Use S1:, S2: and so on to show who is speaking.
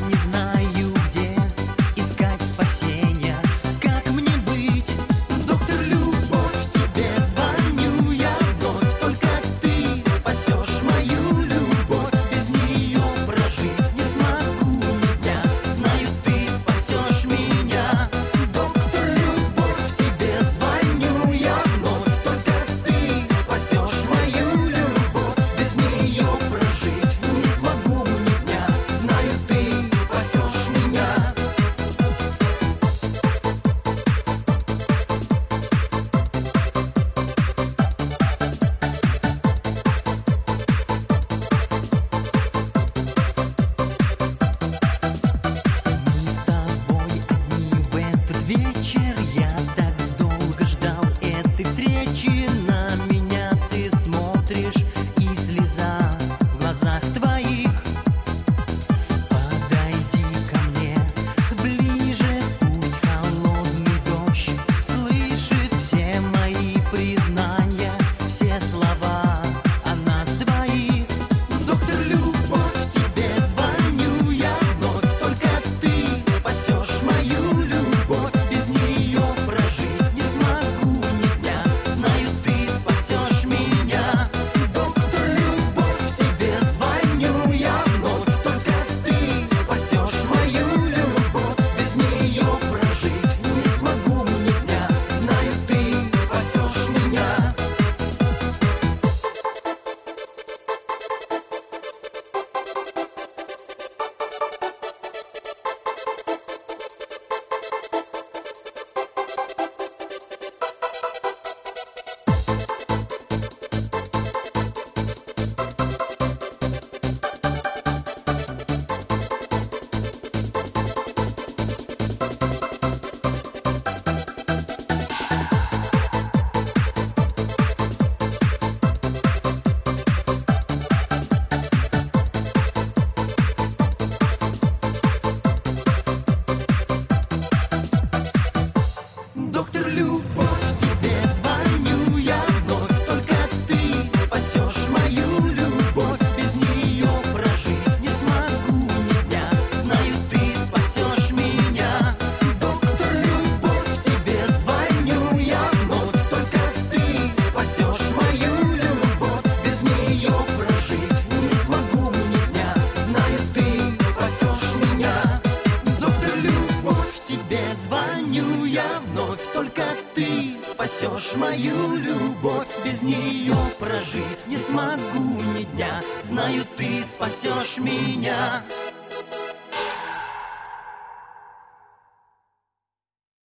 S1: не знаю, где искать спасения. Как мне быть? Доктор Любовь, тебе звоню я вновь. Только ты спасешь мою любовь. Без нее прожить не смогу ни дня. Знаю, ты спасешь меня. Доктор Любовь, тебе звоню я вновь. Только ты спасешь мою любовь. Без нее прожить не смогу ни дня. Знаю, ты спасешь меня. Мы с тобой одни в этот вечер. Я так долго ждал этой встречи. На меня ты смотришь, и слеза в глазах твоих. Подойди ко мне ближе, пусть холодный дождь слышит все мои признания, все слова о нас двоих. Доктор Любовь, тебе звоню я вновь. Только ты спасешь мою любовь. Без нее прожить не смогу ни дня. Знаю, ты спасешь меня. Доктор Любовь, тебе звоню я вновь. Только ты спасешь мою любовь. Без нее прожить не смогу ни дня. Знаю, ты спасешь меня. Доктор Любовь, тебе звоню я вновь. Только ты спасешь мою любовь. Без нее прожить не смогу ни дня. Знаю, ты спасешь меня. Доктор Любовь, тебе звоню я вновь. Только ты спасешь мою любовь. Без нее прожить не смогу ни дня. Знаю, ты спасешь меня. Доктор Любовь, тебе звоню я вновь. Только ты спасешь мою любовь. Без нее прожить не смогу ни дня. Знаю, ты спасешь меня.